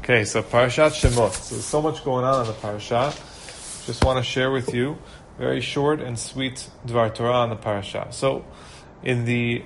Okay, so Parashat Shemot. So there's so much going on in the parasha. Just want to share with you very short and sweet Dvar Torah on the parasha. So, in the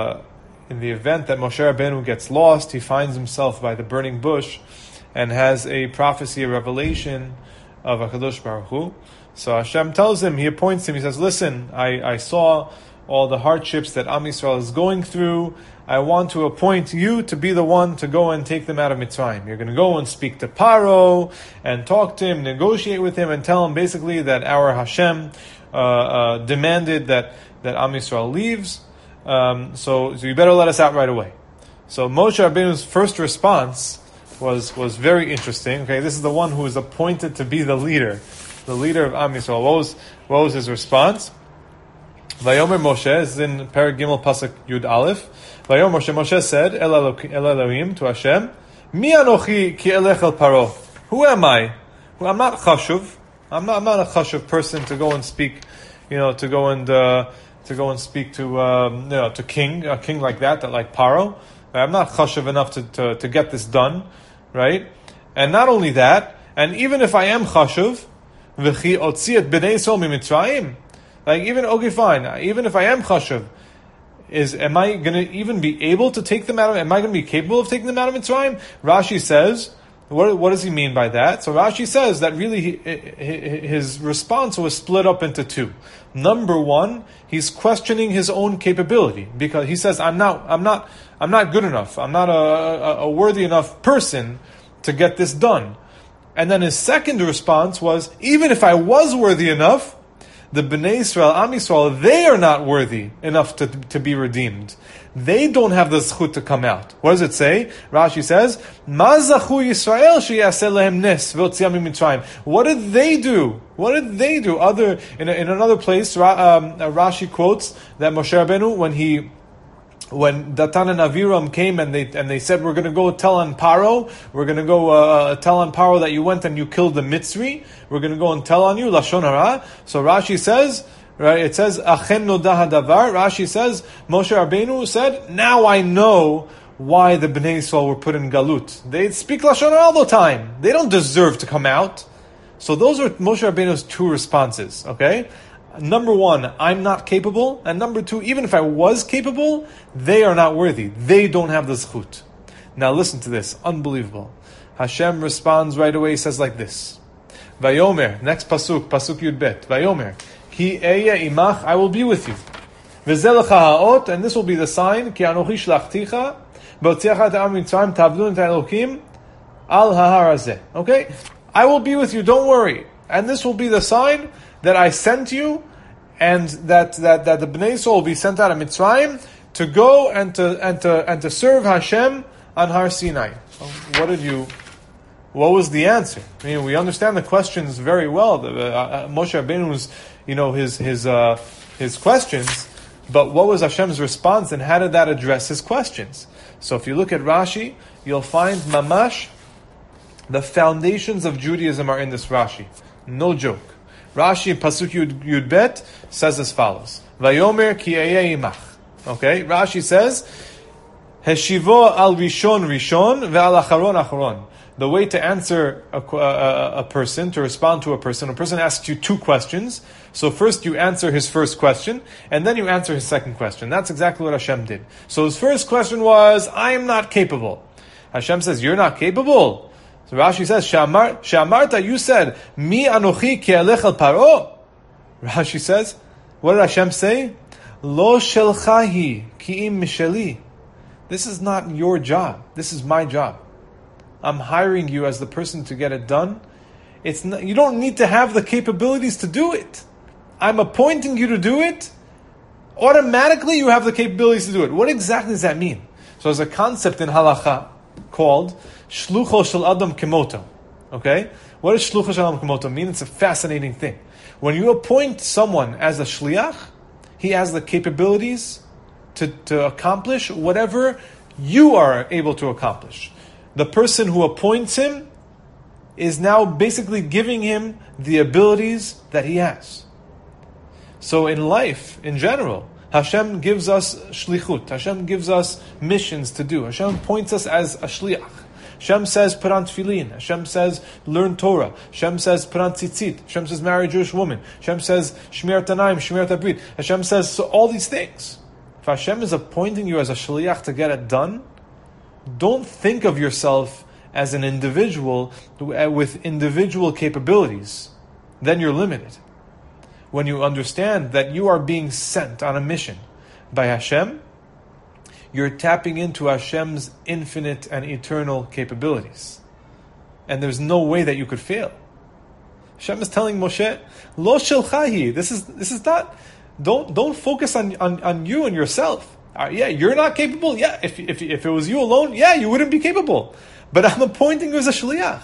event that Moshe Rabbeinu gets lost, he finds himself by the burning bush, and has a prophecy, a revelation of HaKadosh Baruch Hu. So Hashem tells him, he appoints him. He says, "Listen, I saw all the hardships that Am Yisrael is going through. I want to appoint you to be the one to go and take them out of Mitzrayim. You're going to go and speak to Paro and talk to him, negotiate with him, and tell him basically that our Hashem demanded that Am Yisrael leaves. So you better let us out right away." So Moshe Rabbeinu's first response was very interesting. Okay, this is the one who is appointed to be the leader of Am Yisrael. What was his response? Vayomer Moshe is in Perek Gimel Pasuk Yud Aleph. Vayomer Moshe said, El Elohim, to Hashem, Mi anochi ki elech el Paro. Who am I? I'm not chashuv. I'm not a chashuv person to go and speak. To go and speak to a king like that like Paro. I'm not chashuv enough to get this done, right? And not only that, and even if I am chashuv, v'chi otzi et bnei Yisrael miMitzrayim. Like even if I am chashuv, am I going to even be able to take them out of? Am I going to be capable of taking them out of Mitzrayim? Rashi says, what does he mean by that? So Rashi says that really his response was split up into two. Number one, he's questioning his own capability because he says, I'm not good enough. I'm not a worthy enough person to get this done. And then his second response was, even if I was worthy enough, the Bnei Yisrael, Am Yisrael, they are not worthy enough to be redeemed. They don't have the zchut to come out. What does it say? Rashi says, Ma zachu Yisrael sheyaseh lehem nes v'otziam miMitzrayim. What did they do? In another place, Rashi quotes that Moshe Rabbeinu, when Datan and Aviram came and they said, we're going to go tell on Paro, we're going to go tell on Paro that you went and you killed the Mitzri, we're going to go and tell on you, Lashon Hara. So Rashi says, right, it says, Achen nodah hadavar. Rashi says, Moshe Rabbeinu said, now I know why the Bnei Yisrael were put in Galut. They speak Lashon Hara all the time. They don't deserve to come out. So those are Moshe Rabbeinu's two responses, okay? Number one, I'm not capable. And number two, even if I was capable, they are not worthy. They don't have the zchut. Now listen to this. Unbelievable. Hashem responds right away. He says like this. Vayomer, next pasuk Yud Bet. Vayomer, Ki eya imach, I will be with you. V'zeh lecha ha'ot, and this will be the sign, Ki anochi shlachticha, b'otziacha et ha'am mitzrayim, tavdun et ha'elokim, al ha'har hazeh. Okay? I will be with you, don't worry. And this will be the sign that I sent you, and that the Bnei Yisrael will be sent out of Mitzrayim to go and to serve Hashem on Har Sinai. What was the answer? I mean, we understand the questions very well. Moshe Rabbeinu's, his questions, but what was Hashem's response, and how did that address his questions? So if you look at Rashi, you'll find mamash, the foundations of Judaism are in this Rashi. No joke. Rashi in Pasuk Yud Bet says as follows: Vayomer ki eya imach. Okay, Rashi says, Heshivo al rishon ve'al acharon acharon. The way to answer a person, to respond to a person asks you two questions. So first you answer his first question, and then you answer his second question. That's exactly what Hashem did. So his first question was, I am not capable. Hashem says, you're not capable? So Rashi says, Shamarta, you said, Mi anochi ki elech el Paro. Rashi says, what did Hashem say? Lo shelchahi ki im misheli. This is not your job. This is my job. I'm hiring you as the person to get it done. It's not, you don't need to have the capabilities to do it. I'm appointing you to do it. Automatically you have the capabilities to do it. What exactly does that mean? So there's a concept in halacha called Shlucho shel Adam Kemoto. Okay? What does Shlucho shel Adam Kemoto mean? It's a fascinating thing. When you appoint someone as a shliach, he has the capabilities to accomplish whatever you are able to accomplish. The person who appoints him is now basically giving him the abilities that he has. So in life, in general, Hashem gives us shlichut. Hashem gives us missions to do. Hashem points us as a shliach. Hashem says, put on tefillin. Hashem says, learn Torah. Hashem says, put on tzitzit. Hashem says, marry a Jewish woman. Hashem says, shmir tanaim, shmir tabrit. Hashem says, so all these things. If Hashem is appointing you as a shliach to get it done, don't think of yourself as an individual with individual capabilities. Then you're limited. When you understand that you are being sent on a mission by Hashem, you're tapping into Hashem's infinite and eternal capabilities. And there's no way that you could fail. Hashem is telling Moshe, Lo shelchahi. This is not, don't focus on you and yourself. Yeah, you're not capable. Yeah, if it was you alone, yeah, you wouldn't be capable. But I'm appointing you as a shliach.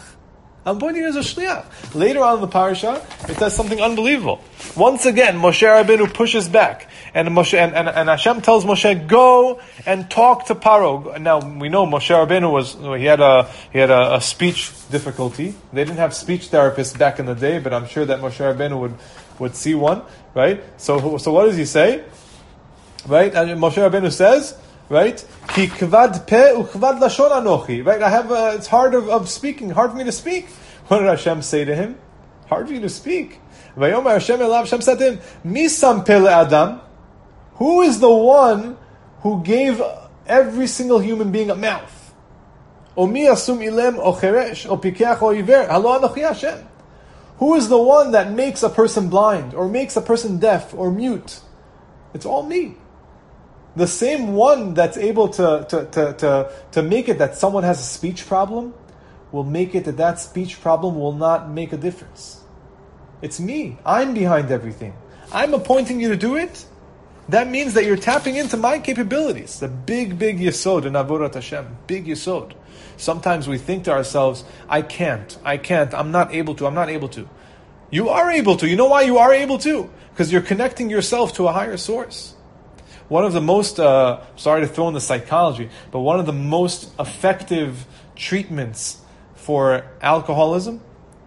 Later on in the parasha, it says something unbelievable. Once again, Moshe Rabbeinu pushes back, and and Hashem tells Moshe, "Go and talk to Paro." Now we know Moshe Rabbeinu had a speech difficulty. They didn't have speech therapists back in the day, but I'm sure that Moshe Rabbeinu would see one, right? So what does he say? Right, and Moshe Rabbeinu says, right, Ki kvad pe ukvad lashon anochi. Right, I have it's hard of speaking, hard for me to speak. What did Hashem say to him? Hard for you to speak. Vayomer Hashem elav. Hashem said to him, Mi sam pe le'adam. Who is the one who gave every single human being a mouth? O mi asum ilem o cheresh o pikeach o iver. Halo anochi Hashem. Who is the one that makes a person blind or makes a person deaf or mute? It's all me. The same one that's able to make it that someone has a speech problem will make it that speech problem will not make a difference. It's me. I'm behind everything. I'm appointing you to do it. That means that you're tapping into my capabilities. The big yesod in Avodat Hashem. Big yesod. Sometimes we think to ourselves, I can't, I'm not able to. You are able to. You know why you are able to? Because you're connecting yourself to a higher source. One of the most, sorry to throw in the psychology, but one of the most effective treatments for alcoholism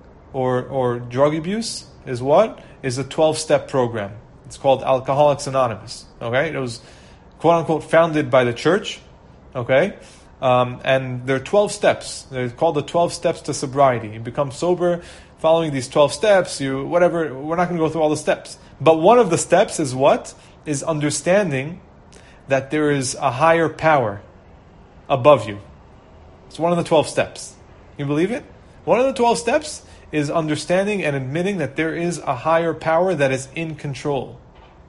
or drug abuse is what? Is a 12-step program. It's called Alcoholics Anonymous. Okay? It was, quote-unquote, founded by the church. Okay? And there are 12 steps. They're called the 12 steps to sobriety. You become sober following these 12 steps. We're not going to go through all the steps. But one of the steps is what? Is understanding that there is a higher power above you. It's one of the 12 steps. You believe it? One of the 12 steps is understanding and admitting that there is a higher power that is in control.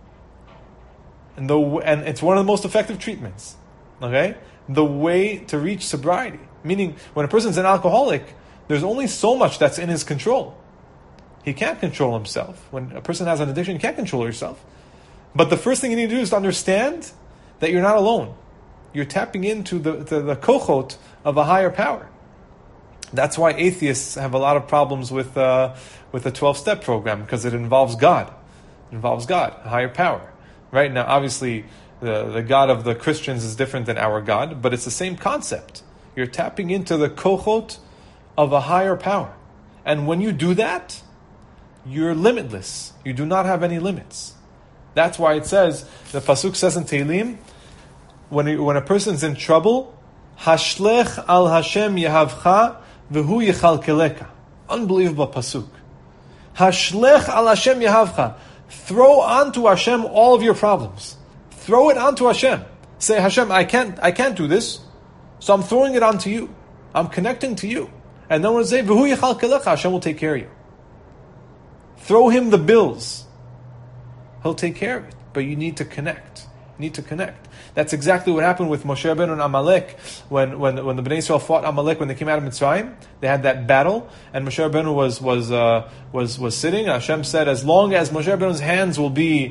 And it's one of the most effective treatments. Okay? The way to reach sobriety. Meaning, when a person's an alcoholic, there's only so much that's in his control. He can't control himself. When a person has an addiction, you can't control yourself. But the first thing you need to do is to understand that you're not alone. You're tapping into the kochot of a higher power. That's why atheists have a lot of problems with the 12-step program, because it involves God. It involves God, a higher power. Right? Now, obviously, the God of the Christians is different than our God, but it's the same concept. You're tapping into the kochot of a higher power. And when you do that, you're limitless. You do not have any limits. That's why it says, the Pasuk says in Tehillim, when a person's in trouble, Hashlech al Hashem yehavcha v'hu yechalkeleka. Unbelievable Pasuk. Hashlech al Hashem yehavcha. Throw onto Hashem all of your problems. Throw it onto Hashem. Say, Hashem, I can't do this, so I'm throwing it onto you. I'm connecting to you. And then we'll say, v'hu yechalkeleka. Hashem will take care of you. Throw him the bills. He'll take care of it. But you need to connect. You need to connect. That's exactly what happened with Moshe Rabbeinu and Amalek when the Bnei Yisrael fought Amalek when they came out of Mitzrayim. They had that battle, and Moshe Rabbeinu was sitting. Hashem said, as long as Moshe Rabbeinu's hands will be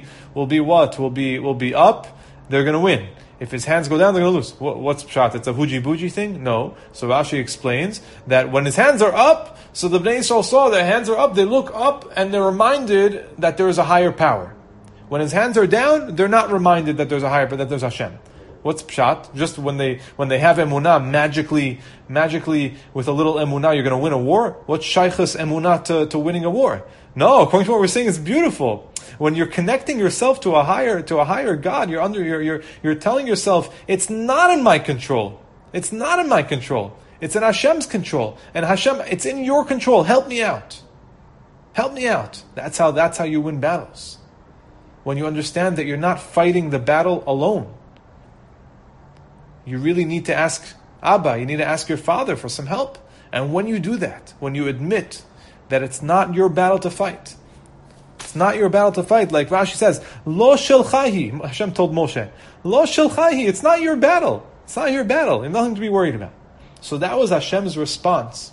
up, they're going to win. If his hands go down, they're going to lose. What's pshat? It's a huji-buji thing? No. So Rashi explains that when his hands are up, so the Bnei Yisrael saw their hands are up, they look up and they're reminded that there is a higher power. When his hands are down, they're not reminded that there's a higher, but that there's Hashem. What's pshat? Just when they have emunah, magically with a little emunah, you're going to win a war? What's shaykhus emunah to winning a war? No, according to what we're saying, it's beautiful. When you're connecting yourself to a higher God, you're telling yourself, it's not in my control. It's not in my control. It's in Hashem's control. And Hashem, it's in your control. Help me out. Help me out. That's how you win battles. When you understand that you're not fighting the battle alone. You really need to ask Abba, you need to ask your father for some help. And when you do that, when you admit that it's not your battle to fight, it's not your battle to fight, like Rashi says, Lo shelchahi, Hashem told Moshe, Lo shelchahi, it's not your battle. It's not your battle. You have nothing to be worried about. So that was Hashem's response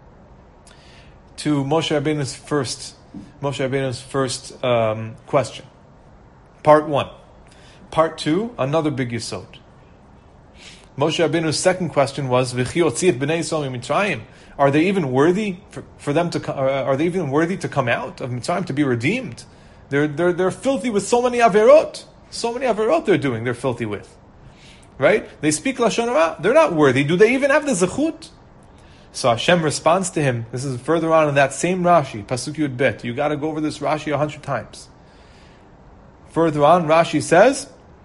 to Moshe Rabbeinu's first question. Part 1. Part 2, another big yesod. Moshe Rabbeinu's second question was, V'chi otzi et bnei Yisrael miMitzrayim. Are they even worthy for them to? Are they even worthy to come out of Mitzrayim, to be redeemed? They're filthy with so many averot. So many averot they're doing. They're filthy with. Right? They speak lashon hara. They're not worthy. Do they even have the zechut? So Hashem responds to him. This is further on in that same Rashi, Pasuk Yud Bet. You got to go over this Rashi 100 times. Further on, Rashi says,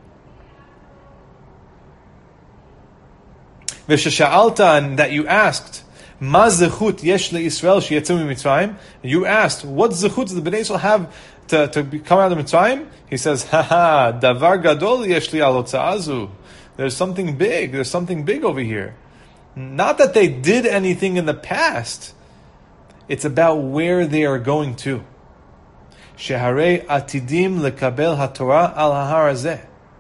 V'shesha'alta, and that you asked, Ma zechut yesh le'Yisrael sheyetzu miMitzrayim. You asked, what zechut does the Bnei Yisrael have to come out of Mitzrayim? He says, davar gadol yesh li al hotza'azu. There's something big. There's something big over here. Not that they did anything in the past. It's about where they are going to. Sheharei atidim lekabel haTorah al hahar hazeh.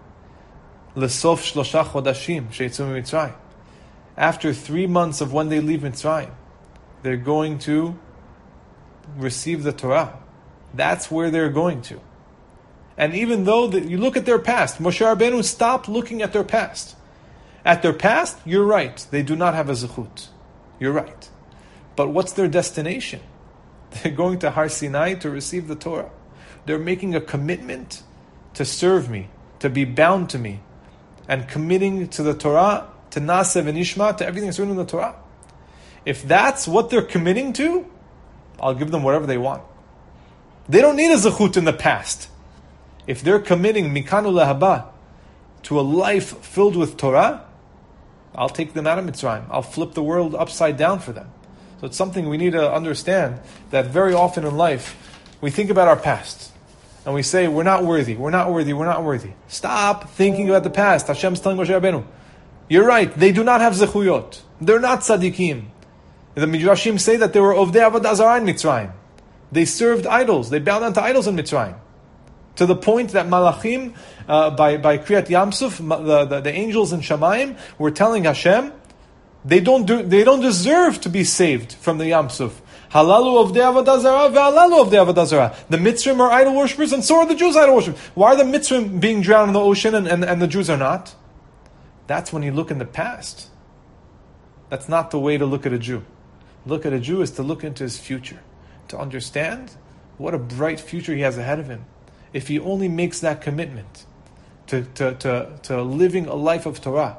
Lesof shlosha chodashim sheyetzu miMitzrayim. After 3 months of when they leave Mitzrayim, they're going to receive the Torah. That's where they're going to. And even though you look at their past, Moshe Rabbeinu stopped looking at their past. At their past, you're right. They do not have a zechut. You're right. But what's their destination? They're going to Har Sinai to receive the Torah. They're making a commitment to serve me, to be bound to me, and committing to the Torah, to Naaseh v'Nishma, to everything that's written in the Torah. If that's what they're committing to, I'll give them whatever they want. They don't need a zechut in the past. If they're committing mikanu lehaba to a life filled with Torah, I'll take them out of Mitzrayim. I'll flip the world upside down for them. So it's something we need to understand, that very often in life, we think about our past. And we say, we're not worthy, we're not worthy, we're not worthy. Stop thinking about the past. Hashem's telling Moshe Rabbeinu, you're right, they do not have zechuyot. They're not tzaddikim. The Midrashim say that they were ovdei avodah zarah in Mitzrayim. They served idols. They bowed down to idols in Mitzrayim. To the point that Malachim, by Kriyat Yamsuf, the angels in Shamayim were telling Hashem, they don't deserve to be saved from the Yamsuf. Halalu ovdei avodah zarah ve'alalu ovdei avodah zarah. The Mitzrim are idol worshippers, and so are the Jews idol worshippers. Why are the Mitzrim being drowned in the ocean and the Jews are not? That's when you look in the past. That's not the way to look at a Jew. Look at a Jew is to look into his future, to understand what a bright future he has ahead of him. If he only makes that commitment to living a life of Torah,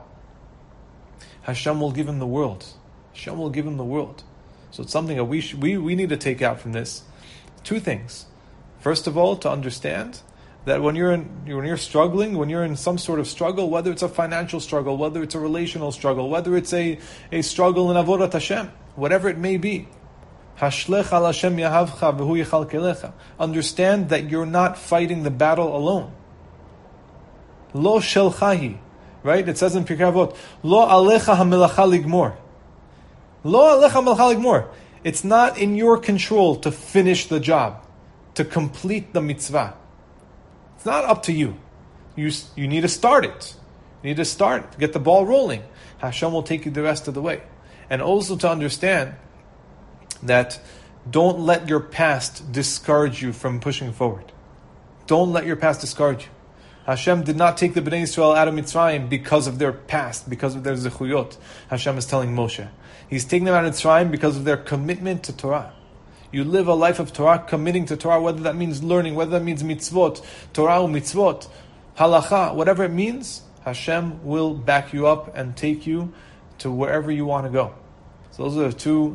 Hashem will give him the world. Hashem will give him the world. So it's something that we need to take out from this. 2 things. First of all, to understand that when you're struggling, when you're in some sort of struggle, whether it's a financial struggle, whether it's a relational struggle, whether it's a struggle in avodat Hashem, whatever it may be, Hashlech al Hashem yahavcha v'hu yichalkelecha. Understand that you're not fighting the battle alone. Lo shelchahi, right? It says in Pirkei Avot, Lo alecha hamelacha ligmor. Lo alecha hamelacha ligmor. It's not in your control to finish the job, to complete the mitzvah. It's not up to you. You need to start it. You need to start, to get the ball rolling. Hashem will take you the rest of the way. And also to understand that don't let your past discourage you from pushing forward. Don't let your past discourage you. Hashem did not take the Bnei Yisrael out of Mitzrayim because of their past, because of their zechuyot. Hashem is telling Moshe. He's taking them out of Mitzrayim because of their commitment to Torah. You live a life of Torah, committing to Torah, whether that means learning, whether that means mitzvot, Torah or mitzvot, halacha, whatever it means, Hashem will back you up and take you to wherever you want to go. So those are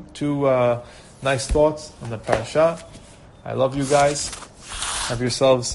two nice thoughts on the parasha. I love you guys. Have yourselves